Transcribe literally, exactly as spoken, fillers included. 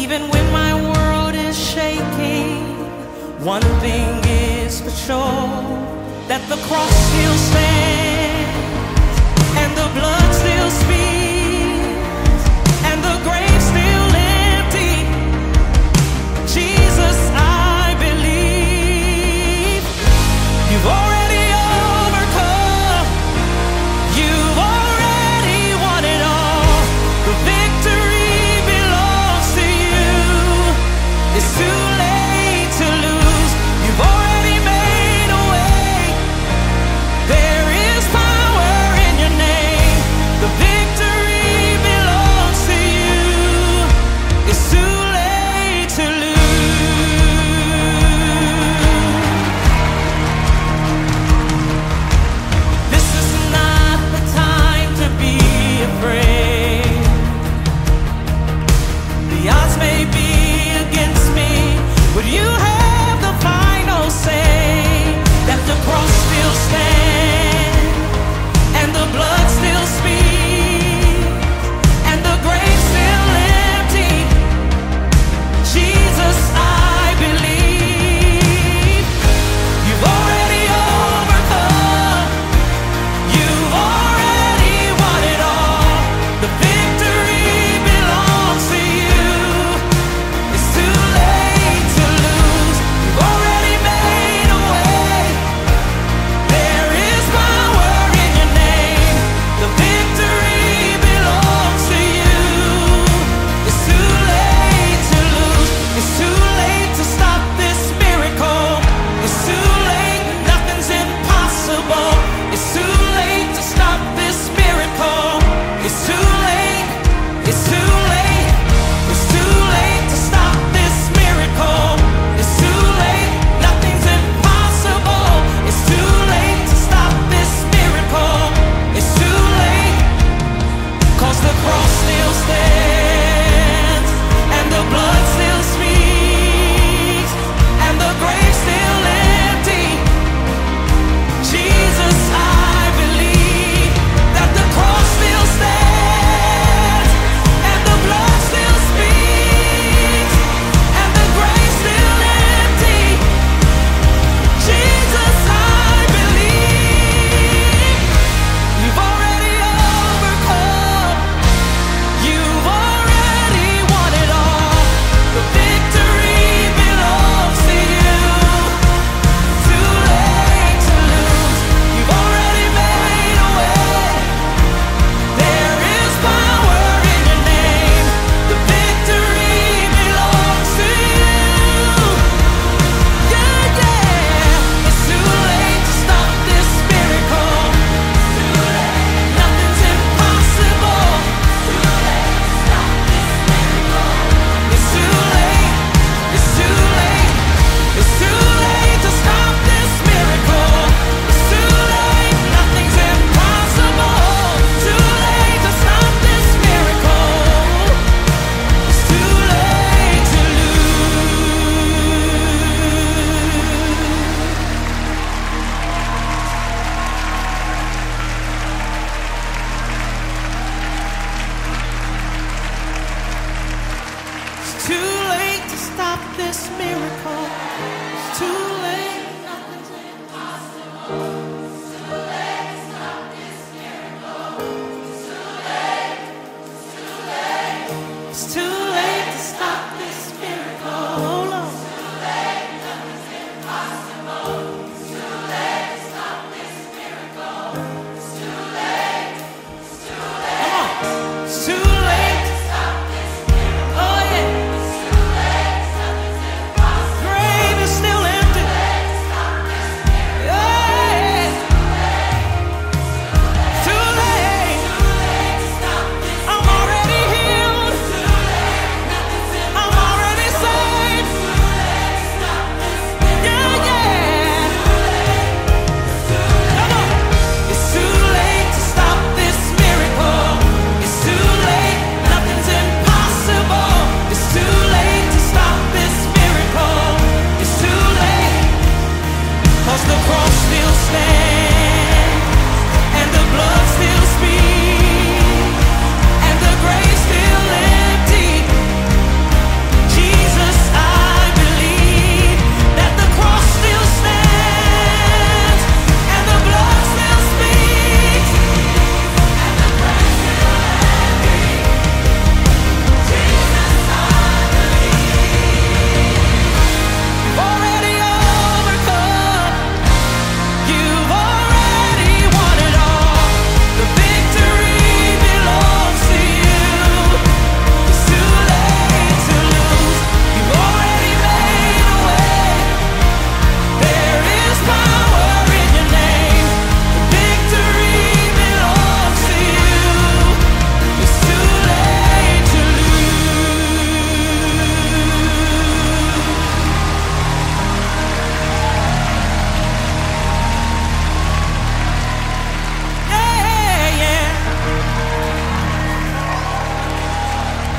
Even when my world is shaking, one thing is for sure, that the cross still stands, and the blood still speaks, and the grave still empty. Jesus, I believe you've already overcome. You've already won it all. The victory belongs to you. It's too late to lose. You've already made a way. There is power in your name. The victory belongs to you. It's too late to lose. This is not the time to be afraid. The odds may be against me, but you have the final say. That the cross still stands, and the blood still speaks, and the grave still empty. Jesus, I believe you've already overcome. You've already won it all. The victory belongs to you. It's too late to lose. You've already made a way. There is power in your name. The victory belongs to you. It's too late to lose. It's too late to stop this miracle. It's too late. Nothing's impossible. It's too late to stop this miracle. It's too late. It's too late. It's too late to stop this miracle. It's too late. Nothing's impossible. It's too late to stop this miracle. It's too late. 'Cause the cross still stands, and the blood still speaks, and the grave still empty. Jesus, I believe that the cross still stands, and the blood still speaks, and the grave still empty. Jesus, I believe you've already overcome. You've already won it all. The victory belongs to you. Too late to lose. You've already made a way. There is power in your name. The victory belongs to you. Yeah, yeah. It's too late to stop this miracle. Too late. Nothing's impossible. Too late to stop this miracle. It's too late. It's too late. It's too late to stop this miracle. It's too late. Nothing's impossible. Too late to stop this miracle. It's too late to lose. It's too late to stop this miracle. It's too